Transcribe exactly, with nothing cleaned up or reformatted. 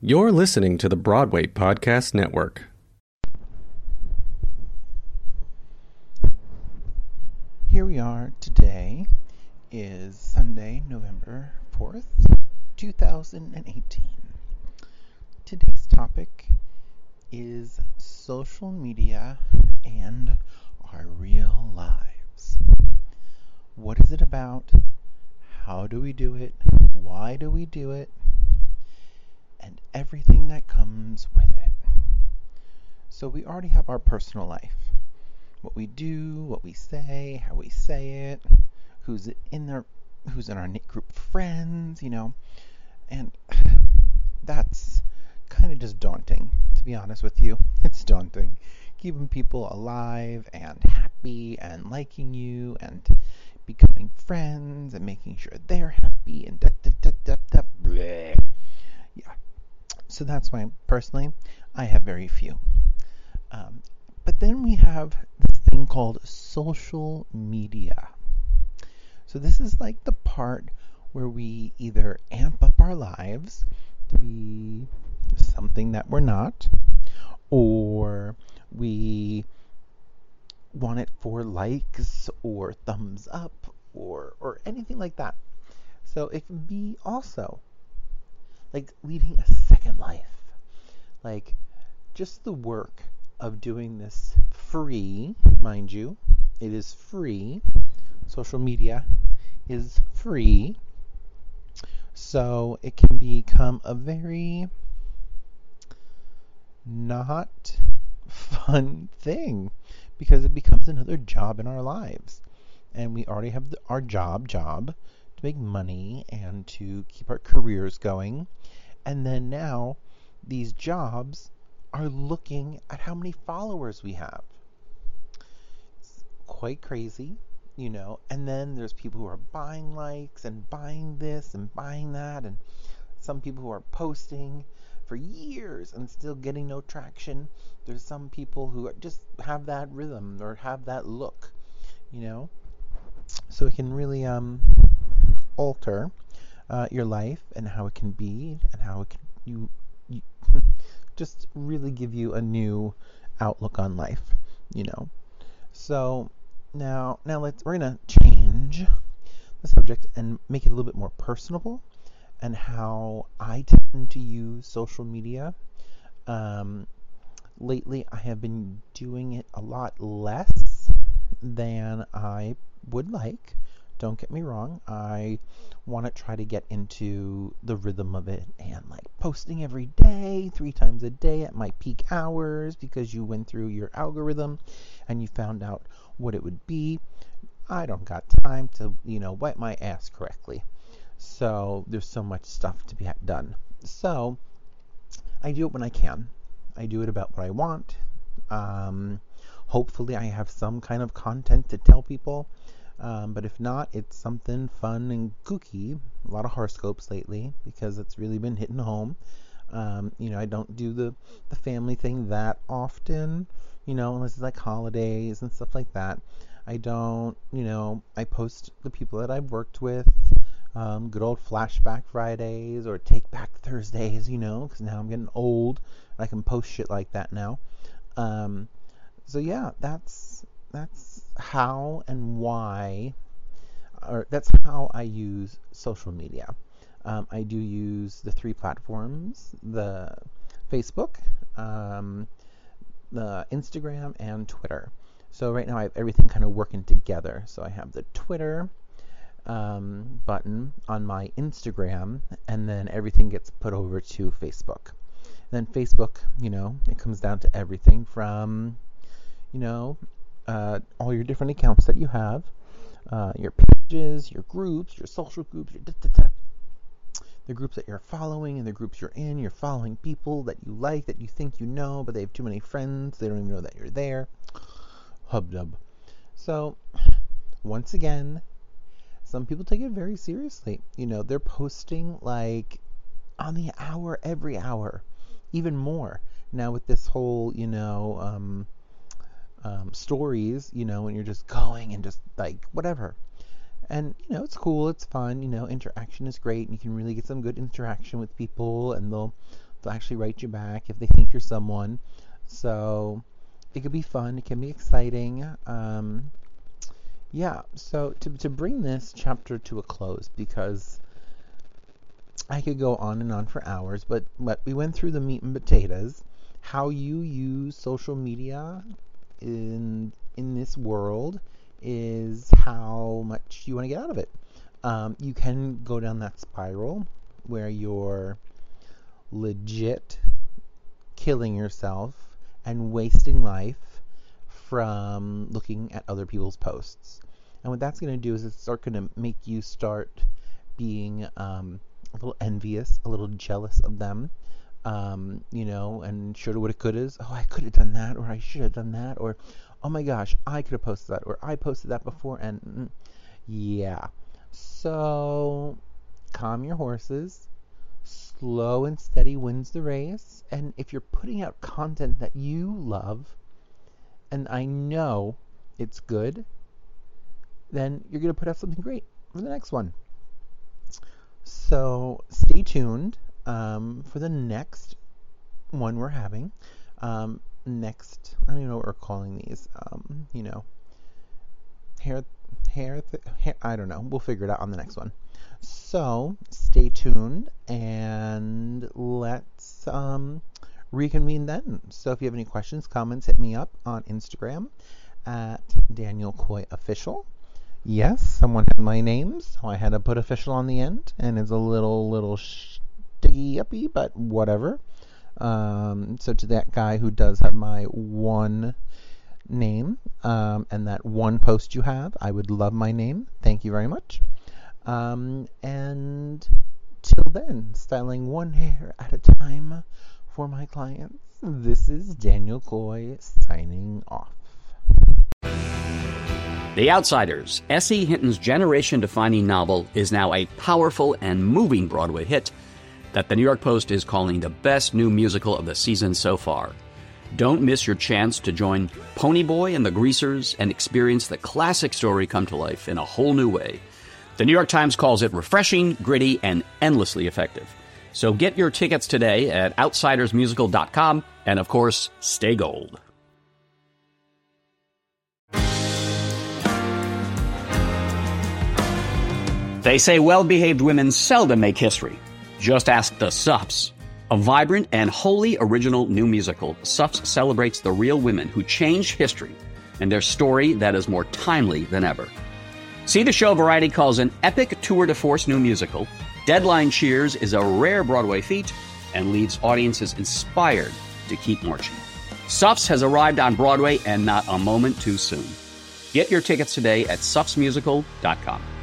You're listening to the Broadway Podcast Network. Here we are. Today is Sunday, November fourth, two thousand eighteen. Today's topic is social media and our real lives. What is it about? How do we do it? Why do we do it? And everything that comes with it. So we already have our personal life. What we do, what we say, how we say it, who's in there, who's in our group of friends, you know. And that's kind of just daunting, to be honest with you. It's daunting. Keeping people alive and happy and liking you and becoming friends and making sure they're happy and da da da da da bleh. Yeah. So that's why, personally, I have very few. Um, but then we have this thing called social media. So this is like the part where we either amp up our lives to be something that we're not, or we want it for likes or thumbs up or or anything like that. So it can be also like leading a second life. Like just the work of doing this free, mind you, it is free. Social media is free. So it can become a very not fun thing because it becomes another job in our lives. And we already have the, our job job to make money and to keep our careers going. And then now these jobs are looking at how many followers we have. It's quite crazy, you know. And then there's people who are buying likes and buying this and buying that. And some people who are posting for years and still getting no traction. There's some people who just have that rhythm or have that look, you know. So it can really um, alter uh, your life and how it can be and how it can you, you just really give you a new outlook on life, you know. So now now let's we're gonna change the subject and make it a little bit more personable and how I tend to use social media. Um, lately I have been doing it a lot less than I would like. Don't get me wrong. I want to try to get into the rhythm of it and like posting every day, three times a day at my peak hours because you went through your algorithm and you found out what it would be. I don't got time to, you know, wipe my ass correctly. So there's so much stuff to be done. So I do it when I can. I do it about what I want. Um, hopefully I have some kind of content to tell people. Um, but if not, it's something fun and kooky. A lot of horoscopes lately because it's really been hitting home. Um, you know, I don't do the, the family thing that often, you know, unless it's like holidays and stuff like that. I don't, you know, I post the people that I've worked with, um, good old flashback Fridays or take back Thursdays, you know, because now I'm getting old and I can post shit like that now. Um, so yeah, that's, that's how and why, or that's how I use social media. Um, I do use the three platforms, the Facebook, um, the Instagram, and Twitter. So right now I have everything kind of working together. So I have the Twitter um, button on my Instagram, and then everything gets put over to Facebook. And then Facebook, you know, it comes down to everything from, you know, uh, all your different accounts that you have, uh, your pages, your groups, your social groups, your da-da-da, the groups that you're following and the groups you're in. You're following people that you like, that you think you know, but they have too many friends. They don't even know that you're there. Hubdub. So, once again, some people take it very seriously. You know, they're posting like on the hour, every hour, even more. Now with this whole, you know, um, um, stories, you know, and you're just going and just like whatever. And, you know, it's cool, it's fun, you know, interaction is great, and you can really get some good interaction with people, and they'll They'll actually write you back if they think you're someone. So it could be fun. It can be exciting. Um, yeah, so to, to bring this chapter to a close, because I could go on and on for hours, but, but we went through the meat and potatoes, how you use social media in in this world is how much you want to get out of it. Um, you can go down that spiral where you're legit killing yourself and wasting life from looking at other people's posts. And what that's going to do is it's start going to make you start being um, a little envious, a little jealous of them. Um, you know, and shoulda, woulda, couldas. Oh, I could have done that, or I should have done that, or oh my gosh, I could have posted that, or I posted that before, and mm, yeah. So calm your horses. Slow and steady wins the race. And if you're putting out content that you love, and I know it's good, then you're going to put out something great for the next one. So stay tuned um, for the next one we're having. Um, next, I don't even know what we're calling these. Um, you know, hair, hair, th- hair, I don't know. We'll figure it out on the next one. So stay tuned and let's um, reconvene then. So if you have any questions, comments, hit me up on Instagram at Daniel Coy Official. Yes, someone had my name, so I had to put official on the end, and it's a little, little sticky-uppy, but whatever. Um, so to that guy who does have my one name, um, and that one post you have, I would love my name. Thank you very much. Um, and till then, styling one hair at a time for my clients, this is Daniel Coy signing off. The Outsiders, S E. Hinton's generation-defining novel, is now a powerful and moving Broadway hit that the New York Post is calling the best new musical of the season so far. Don't miss your chance to join Ponyboy and the Greasers and experience the classic story come to life in a whole new way. The New York Times calls it refreshing, gritty, and endlessly effective. So get your tickets today at outsiders musical dot com, and of course, stay gold. They say well-behaved women seldom make history. Just ask the Suffs. A vibrant and wholly original new musical, Suffs celebrates the real women who changed history and their story that is more timely than ever. See the show Variety calls an epic tour de force new musical. Deadline cheers is a rare Broadway feat and leaves audiences inspired to keep marching. Suffs has arrived on Broadway and not a moment too soon. Get your tickets today at suffs musical dot com.